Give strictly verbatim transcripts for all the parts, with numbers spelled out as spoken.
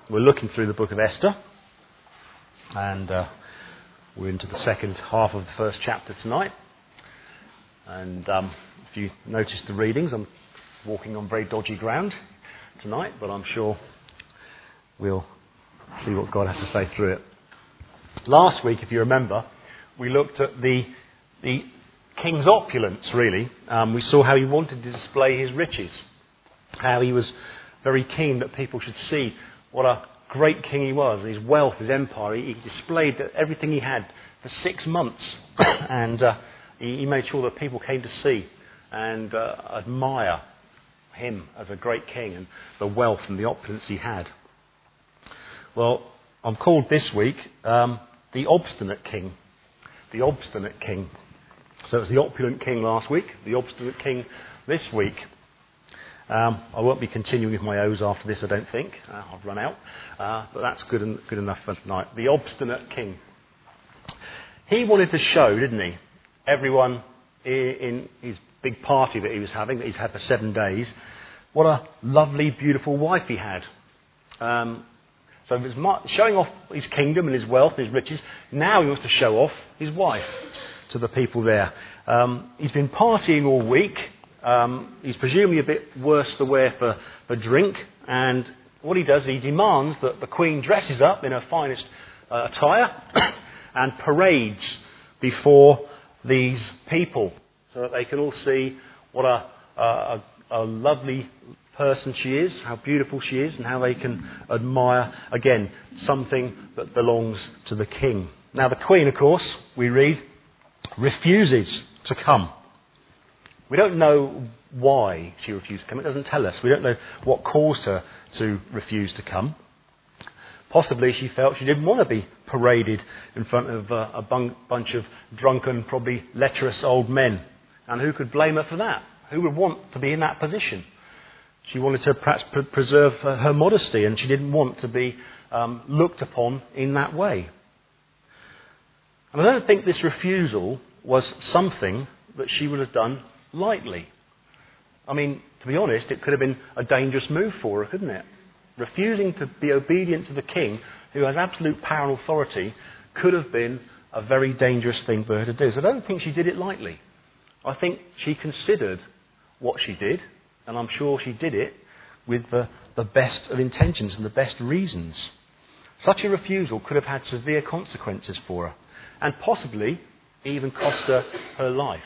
We're looking through the book of Esther, and uh, we're into the second half of the first chapter tonight. And um, if you notice the readings, I'm walking on very dodgy ground tonight, but I'm sure we'll see what God has to say through it. Last week, if you remember, we looked at the the king's opulence, really. Um, we saw how he wanted to display his riches, how he was very keen that people should see what a great king he was, his wealth, his empire. He, he displayed that everything he had for six months, and uh, he, he made sure that people came to see and uh, admire him as a great king and the wealth and the opulence he had. Well, I'm called this week um, the obstinate king. The obstinate king. So it was the opulent king last week, the obstinate king this week. Um, I won't be continuing with my O's after this, I don't think. Uh, I've run out. Uh, but that's good, en- good enough for tonight. The obstinate king. He wanted to show, didn't he, everyone in, in his big party that he was having, that he's had for seven days, what a lovely, beautiful wife he had. Um, so he was mar- showing off his kingdom and his wealth and his riches. Now he wants to show off his wife to the people there. Um, he's been partying all week. Um, he's presumably a bit worse for wear for, for drink, and what he does, he demands that the queen dresses up in her finest uh, attire and parades before these people so that they can all see what a, a, a lovely person she is, how beautiful she is, and how they can admire, again, something that belongs to the king. Now the queen, of course, we read, refuses to come. We don't know why she refused to come. It doesn't tell us. We don't know what caused her to refuse to come. Possibly she felt she didn't want to be paraded in front of uh, a bun- bunch of drunken, probably lecherous old men. And who could blame her for that? Who would want to be in that position? She wanted to perhaps pre- preserve uh, her modesty, and she didn't want to be um, looked upon in that way. And I don't think this refusal was something that she would have done lightly. I mean, to be honest, it could have been a dangerous move for her, couldn't it? Refusing to be obedient to the king, who has absolute power and authority, could have been a very dangerous thing for her to do. So I don't think she did it lightly. I think she considered what she did, and I'm sure she did it with the, the best of intentions and the best reasons. Such a refusal could have had severe consequences for her, and possibly even cost her her life.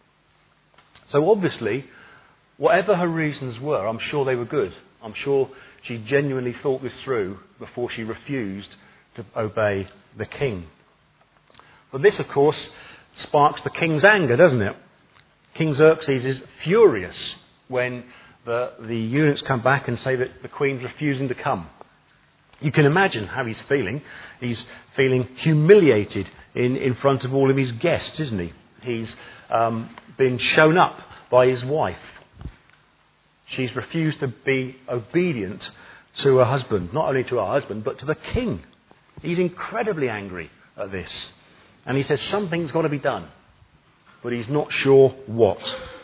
So obviously, whatever her reasons were, I'm sure they were good. I'm sure she genuinely thought this through before she refused to obey the king. But this, of course, sparks the king's anger, doesn't it? King Xerxes is furious when the, the eunuchs come back and say that the queen's refusing to come. You can imagine how he's feeling. He's feeling humiliated in, in front of all of his guests, isn't he? He's um, been shown up by his wife. She's refused to be obedient to her husband, not only to her husband, but to the king. He's incredibly angry at this. And he says something's got to be done, but he's not sure what.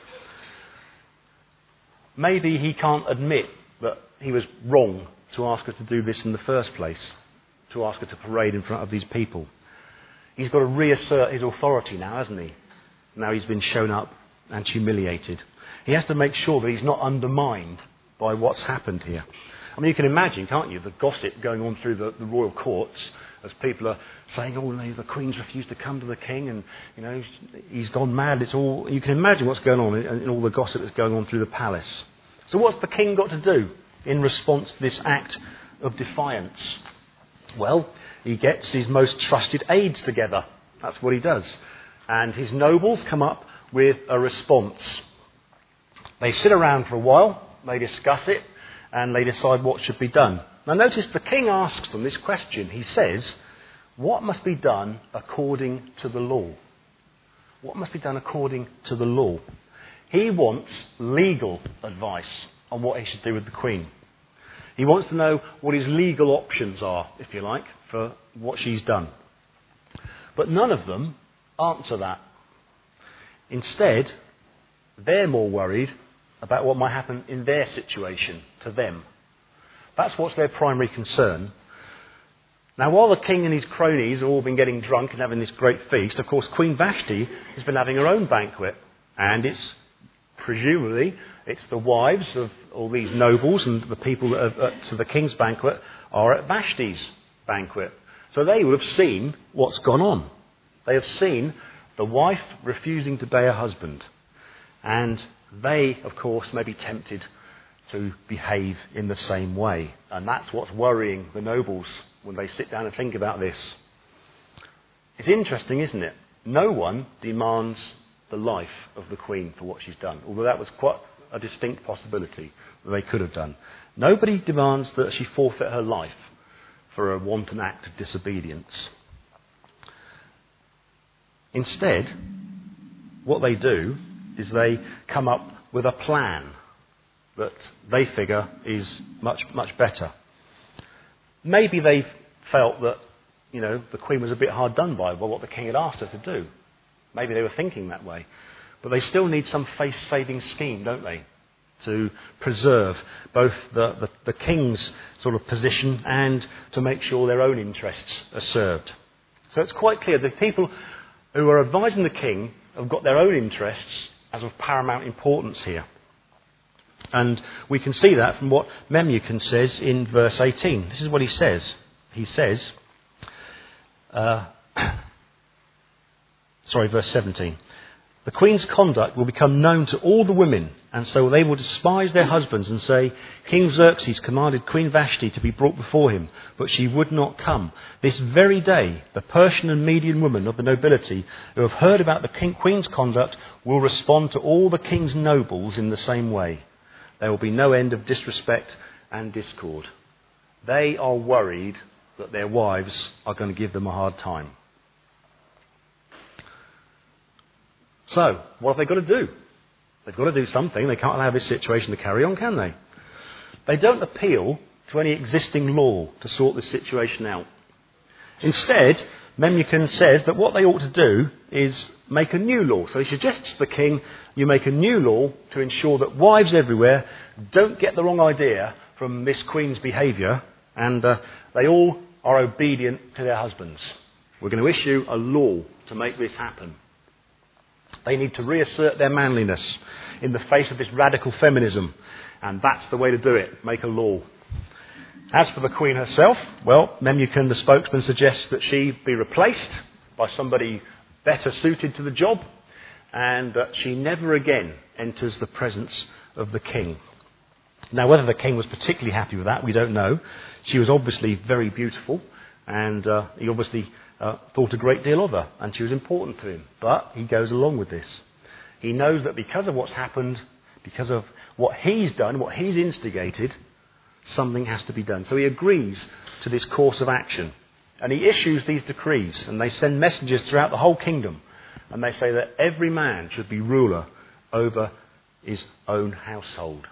Maybe he can't admit that he was wrong to ask her to do this in the first place, to ask her to parade in front of these people. He's got to reassert his authority now, hasn't he? Now he's been shown up and humiliated. He has to make sure that he's not undermined by what's happened here. I mean, you can imagine, can't you, the gossip going on through the, the royal courts as people are saying, oh, no, the queen's refused to come to the king and, you know, he's gone mad. It's all. You can imagine what's going on in, in all the gossip that's going on through the palace. So what's the king got to do in response to this act of defiance? Well, he gets his most trusted aides together. That's what he does. And his nobles come up with a response. They sit around for a while, they discuss it, and they decide what should be done. Now notice the king asks them this question. He says, what must be done according to the law? What must be done according to the law? He wants legal advice on what he should do with the queen. He wants to know what his legal options are, if you like, for what she's done. But none of them answer that. Instead, they're more worried about what might happen in their situation to them. That's what's their primary concern. Now, while the king and his cronies have all been getting drunk and having this great feast, of course, Queen Vashti has been having her own banquet. And it's, presumably, it's the wives of all these nobles and the people that are at, to the king's banquet are at Vashti's banquet. So they would have seen what's gone on. They have seen the wife refusing to obey her husband. And they, of course, may be tempted to behave in the same way. And that's what's worrying the nobles when they sit down and think about this. It's interesting, isn't it? No one demands the life of the Queen for what she's done, although that was quite a distinct possibility that they could have done. Nobody demands that she forfeit her life for a wanton act of disobedience. Instead, what they do is they come up with a plan that they figure is much, much better. Maybe they felt that, you know, the Queen was a bit hard done by by what the king had asked her to do. Maybe they were thinking that way. But they still need some face-saving scheme, don't they, to preserve both the, the, the king's sort of position and to make sure their own interests are served. So it's quite clear the people who are advising the king have got their own interests as of paramount importance here. And we can see that from what Memucan says in verse eighteen. This is what he says. He says, uh, sorry, verse seventeen. The queen's conduct will become known to all the women, and so they will despise their husbands and say, King Xerxes commanded Queen Vashti to be brought before him, but she would not come. This very day, the Persian and Median women of the nobility who have heard about the king, queen's conduct will respond to all the king's nobles in the same way. There will be no end of disrespect and discord. They are worried that their wives are going to give them a hard time. So, what have they got to do? They've got to do something. They can't allow this situation to carry on, can they? They don't appeal to any existing law to sort this situation out. Instead, Memucan says that what they ought to do is make a new law. So he suggests to the king, you make a new law to ensure that wives everywhere don't get the wrong idea from this queen's behaviour, and uh, they all are obedient to their husbands. We're going to issue a law to make this happen. They need to reassert their manliness in the face of this radical feminism, and that's the way to do it, make a law. As for the Queen herself, well, Memucan, the spokesman, suggests that she be replaced by somebody better suited to the job, and that she never again enters the presence of the king. Now, whether the king was particularly happy with that, we don't know. She was obviously very beautiful, and uh, he obviously uh, thought a great deal of her, and she was important to him. But he goes along with this. He knows that because of what's happened, because of what he's done, what he's instigated, something has to be done. So he agrees to this course of action. And he issues these decrees, and they send messengers throughout the whole kingdom. And they say that every man should be ruler over his own household.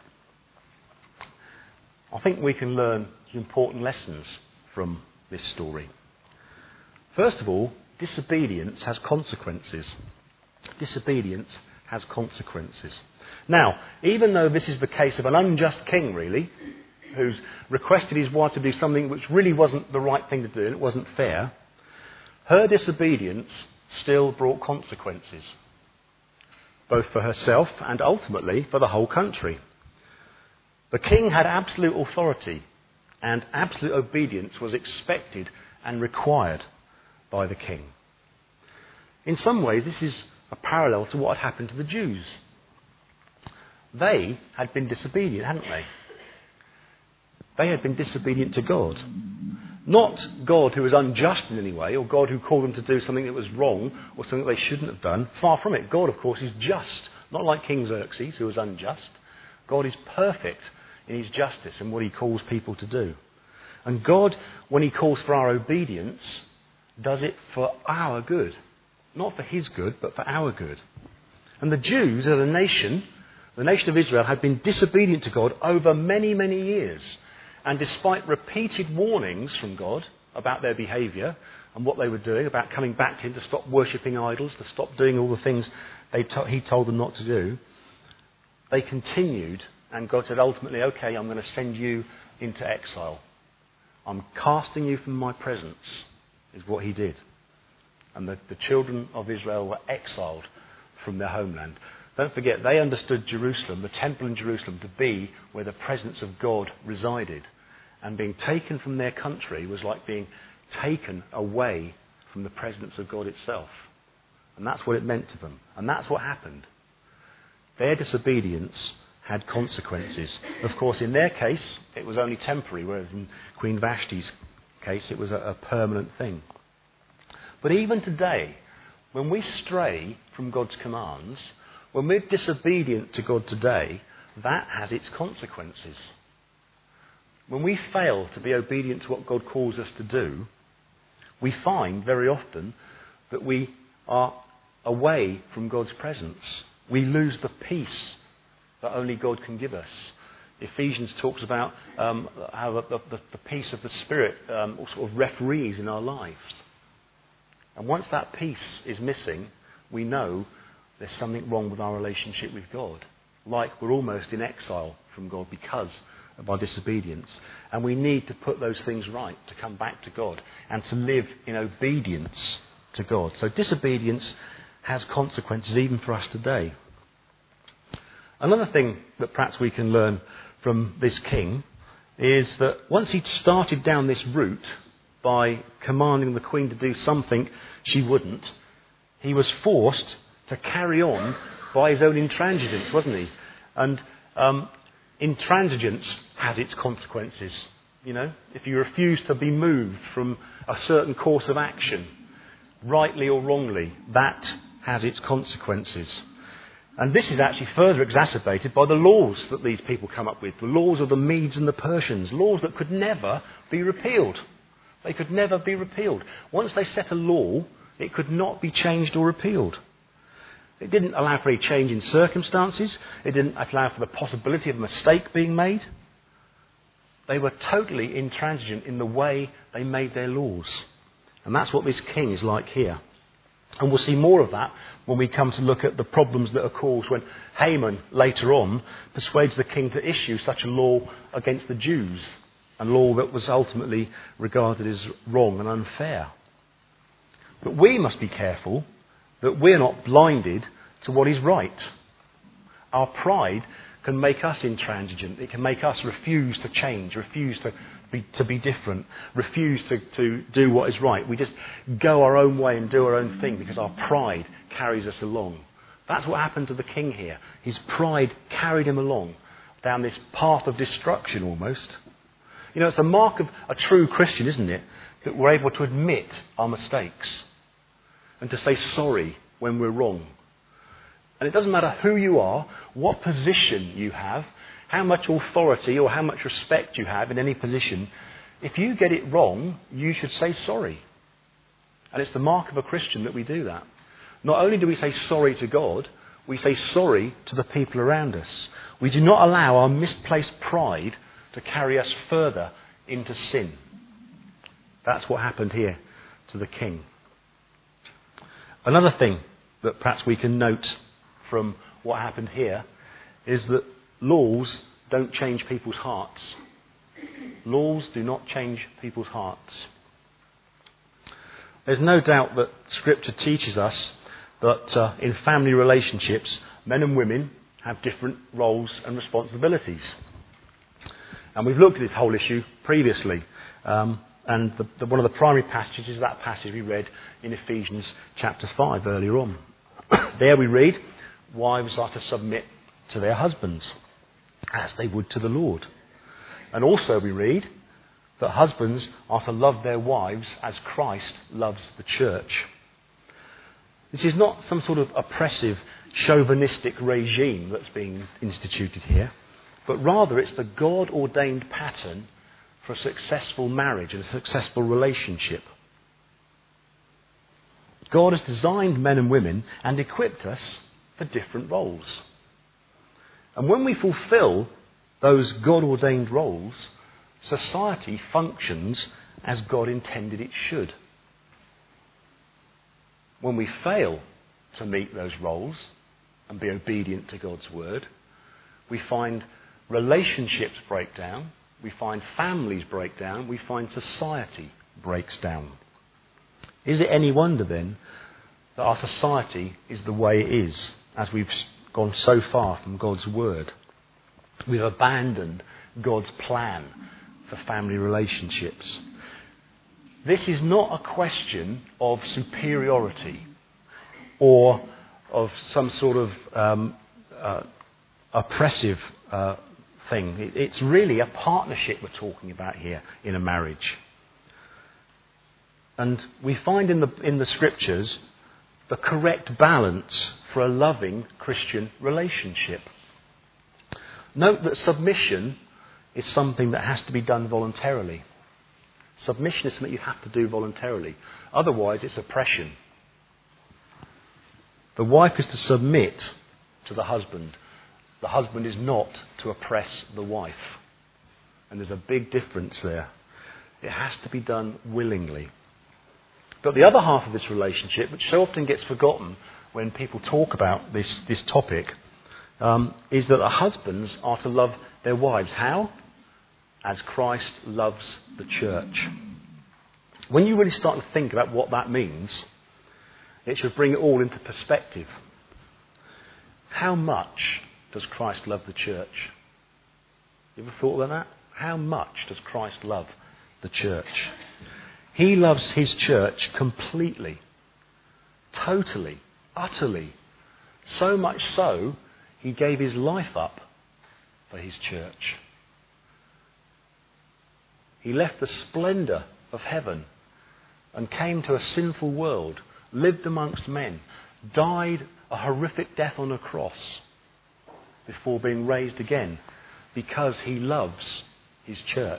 I think we can learn some important lessons from this story. First of all, disobedience has consequences. Disobedience has consequences. Now, even though this is the case of an unjust king, really, who's requested his wife to do something which really wasn't the right thing to do and it wasn't fair, her disobedience still brought consequences, both for herself and ultimately for the whole country. The king had absolute authority, and absolute obedience was expected and required by the king. In some ways, this is a parallel to what had happened to the Jews. They had been disobedient, hadn't they? They had been disobedient to God. Not God who was unjust in any way, or God who called them to do something that was wrong, or something they shouldn't have done. Far from it. God, of course, is just. Not like King Xerxes, who was unjust. God is perfect in his justice and what he calls people to do. And God, when he calls for our obedience, does it for our good. Not for his good, but for our good. And the Jews, as a nation, the nation of Israel, had been disobedient to God over many, many years. And despite repeated warnings from God about their behaviour and what they were doing, about coming back to him to stop worshipping idols, to stop doing all the things they to- he told them not to do, they continued, and God said ultimately, okay, I'm going to send you into exile. I'm casting you from my presence, is what he did. And the, the children of Israel were exiled from their homeland. Don't forget, they understood Jerusalem, the temple in Jerusalem, to be where the presence of God resided. And being taken from their country was like being taken away from the presence of God itself. And that's what it meant to them. And that's what happened. Their disobedience had consequences. Of course, in their case, it was only temporary, whereas in Queen Vashti's case, it was a, a permanent thing. But even today, when we stray from God's commands, when we're disobedient to God today, that has its consequences. When we fail to be obedient to what God calls us to do, we find very often that we are away from God's presence. We lose the peace that only God can give us. Ephesians talks about um, how the, the, the peace of the Spirit um, sort of referees in our lives. And once that peace is missing, we know there's something wrong with our relationship with God. Like we're almost in exile from God because of our disobedience. And we need to put those things right, to come back to God and to live in obedience to God. So disobedience has consequences even for us today. Another thing that perhaps we can learn from this king is that once he'd started down this route by commanding the queen to do something she wouldn't, he was forced to carry on by his own intransigence, wasn't he? And um, intransigence has its consequences. You know, if you refuse to be moved from a certain course of action, rightly or wrongly, that has its consequences. And this is actually further exacerbated by the laws that these people come up with, the laws of the Medes and the Persians, laws that could never be repealed. They could never be repealed. Once they set a law, it could not be changed or repealed. It didn't allow for any change in circumstances. It didn't allow for the possibility of a mistake being made. They were totally intransigent in the way they made their laws. And that's what this king is like here. And we'll see more of that when we come to look at the problems that are caused when Haman later on persuades the king to issue such a law against the Jews, a law that was ultimately regarded as wrong and unfair. But we must be careful that we're not blinded to what is right. Our pride can make us intransigent. It can make us refuse to change, refuse to be, to be different, refuse to, to do what is right. We just go our own way and do our own thing because our pride carries us along. That's what happened to the king here. His pride carried him along down this path of destruction almost. You know, it's a mark of a true Christian, isn't it, that we're able to admit our mistakes and to say sorry when we're wrong. And it doesn't matter who you are, what position you have, how much authority or how much respect you have in any position. If you get it wrong, you should say sorry. And it's the mark of a Christian that we do that. Not only do we say sorry to God, we say sorry to the people around us. We do not allow our misplaced pride to carry us further into sin. That's what happened here to the king. Another thing that perhaps we can note from what happened here is that laws don't change people's hearts. Laws do not change people's hearts. There's no doubt that Scripture teaches us that uh, in family relationships, men and women have different roles and responsibilities. And we've looked at this whole issue previously. Um, and the, the, one of the primary passages is that passage we read in Ephesians chapter five earlier on. There we read, wives are to submit to their husbands as they would to the Lord. And also we read that husbands are to love their wives as Christ loves the church. This is not some sort of oppressive, chauvinistic regime that's being instituted here, but rather it's the God-ordained pattern for a successful marriage and a successful relationship. God has designed men and women and equipped us for different roles. And when we fulfill those God-ordained roles, society functions as God intended it should. When we fail to meet those roles and be obedient to God's word, we find relationships break down, we find families break down, we find society breaks down. Is it any wonder then that our society is the way it is, as we've gone so far from God's word? We've abandoned God's plan for family relationships. This is not a question of superiority or of some sort of um, uh, oppressive uh, thing. It, it's really a partnership we're talking about here in a marriage. And we find in the in the scriptures the correct balance for a loving Christian relationship. Note that submission is something that has to be done voluntarily. Submission is something you have to do voluntarily. Otherwise, it's oppression. The wife is to submit to the husband. The husband is not to oppress the wife. And there's a big difference there. It has to be done willingly. But the other half of this relationship, which so often gets forgotten when people talk about this, this topic, um, is that the husbands are to love their wives. How? As Christ loves the church. When you really start to think about what that means, it should bring it all into perspective. How much does Christ love the church? You ever thought about that? How much does Christ love the church? He loves his church completely, totally, utterly. So much so, he gave his life up for his church. He left the splendour of heaven and came to a sinful world, lived amongst men, died a horrific death on a cross before being raised again because he loves his church.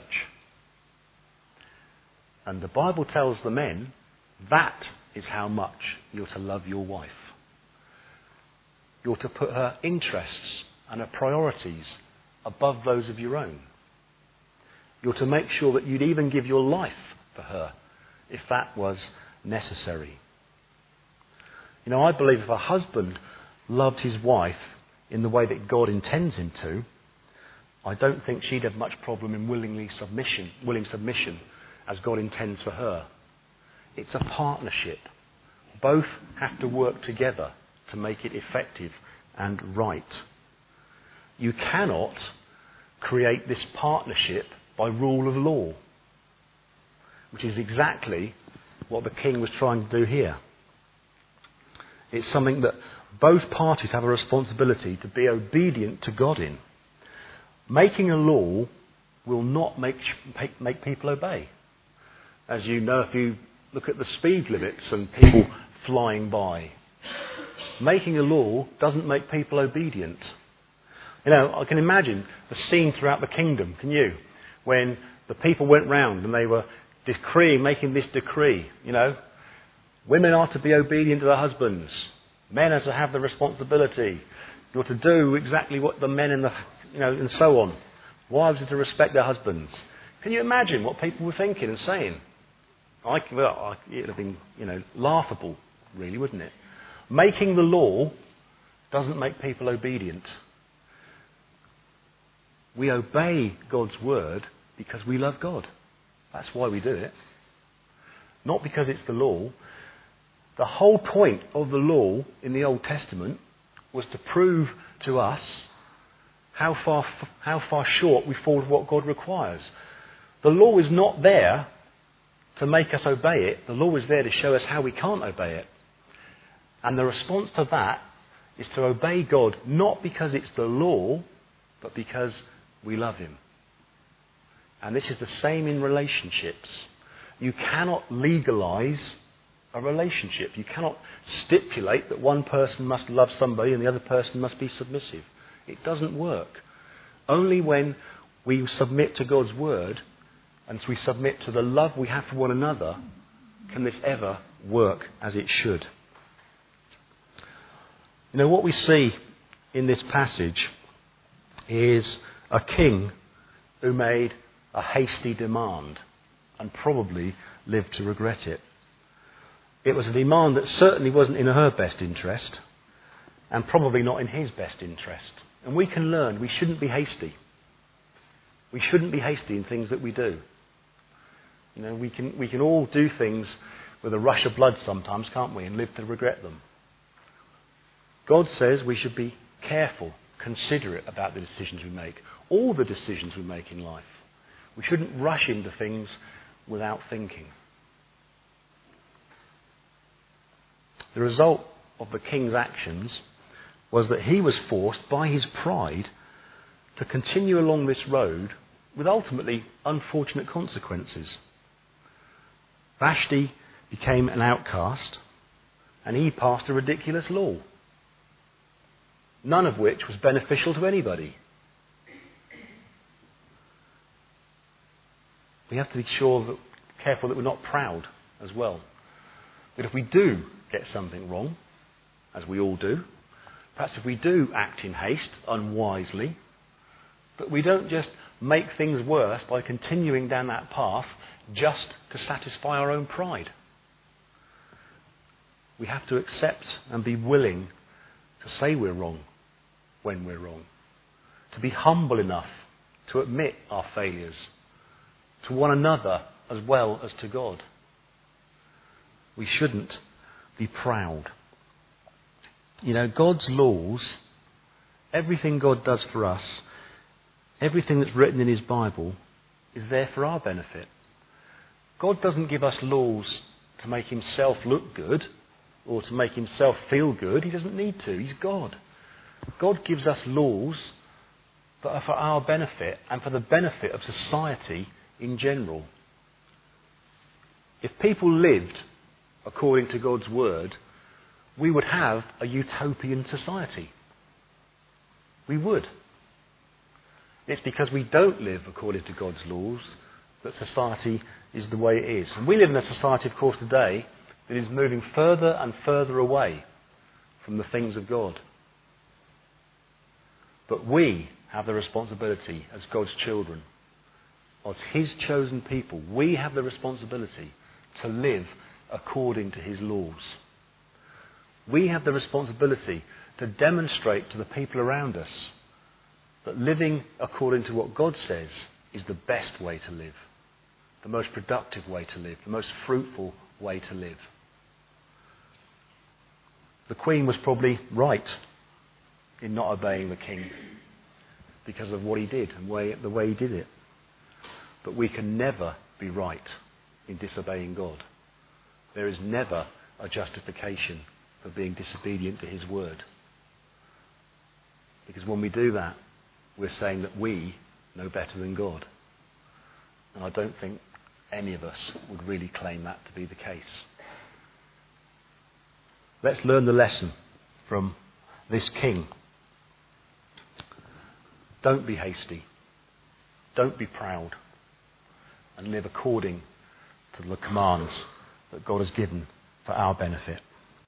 And the Bible tells the men that is how much you're to love your wife. You're to put her interests and her priorities above those of your own. You're to make sure that you'd even give your life for her if that was necessary. You know, I believe if a husband loved his wife in the way that God intends him to, I don't think she'd have much problem in willingly submission, willing submission as God intends for her. It's a partnership. Both have to work together to make it effective and right. You cannot create this partnership by rule of law, which is exactly what the king was trying to do here. It's something that both parties have a responsibility to be obedient to God in. Making a law will not make, make, make people obey. As you know, if you look at the speed limits and people flying by, making a law doesn't make people obedient. You know, I can imagine the scene throughout the kingdom, can you? When the people went round and they were decreeing, making this decree, you know, women are to be obedient to their husbands. Men are to have the responsibility. You're to do exactly what the men in the, you know, and so on. Wives are to respect their husbands. Can you imagine what people were thinking and saying? I, well, it would have been, you know, laughable, really, wouldn't it? Making the law doesn't make people obedient. We obey God's word because we love God. That's why we do it. Not because it's the law. The whole point of the law in the Old Testament was to prove to us how far how far short we fall of what God requires. The law is not there to make us obey it. The law is there to show us how we can't obey it. And the response to that is to obey God not because it's the law, but because we love him. And this is the same in relationships. You cannot legalize a relationship. You cannot stipulate that one person must love somebody and the other person must be submissive. It doesn't work. Only when we submit to God's word and we submit to the love we have for one another can this ever work as it should. You know, what we see in this passage is a king who made a hasty demand and probably lived to regret it. It was a demand that certainly wasn't in her best interest and probably not in his best interest. And we can learn we shouldn't be hasty. We shouldn't be hasty in things that we do. You know, we can, we can all do things with a rush of blood sometimes, can't we, and live to regret them. God says we should be careful, considerate about the decisions we make, all the decisions we make in life. We shouldn't rush into things without thinking. The result of the king's actions was that he was forced by his pride to continue along this road with ultimately unfortunate consequences. Vashti became an outcast, and he passed a ridiculous law, none of which was beneficial to anybody. We have to be sure that, careful that we're not proud as well. That if we do get something wrong, as we all do, perhaps if we do act in haste, unwisely, but we don't just make things worse by continuing down that path just to satisfy our own pride. We have to accept and be willing to say we're wrong when we're wrong. To be humble enough to admit our failures to one another as well as to God. We shouldn't be proud. You know, God's laws, everything God does for us, everything that's written in his Bible is there for our benefit. God doesn't give us laws to make himself look good or to make himself feel good. He doesn't need to. He's God. God gives us laws that are for our benefit and for the benefit of society in general. If people lived according to God's word, we would have a utopian society. We would. It's because we don't live according to God's laws that society is the way it is. And we live in a society, of course, today that is moving further and further away from the things of God. But we have the responsibility as God's children, as his chosen people. We have the responsibility to live according to his laws. We have the responsibility to demonstrate to the people around us that living according to what God says is the best way to live, the most productive way to live, the most fruitful way to live. The Queen was probably right in not obeying the king because of what he did and way, the way he did it. But we can never be right in disobeying God. There is never a justification for being disobedient to his word. Because when we do that, we're saying that we know better than God. And I don't think any of us would really claim that to be the case. Let's learn the lesson from this king. Don't be hasty. Don't be proud. And live according to the commands that God has given for our benefit.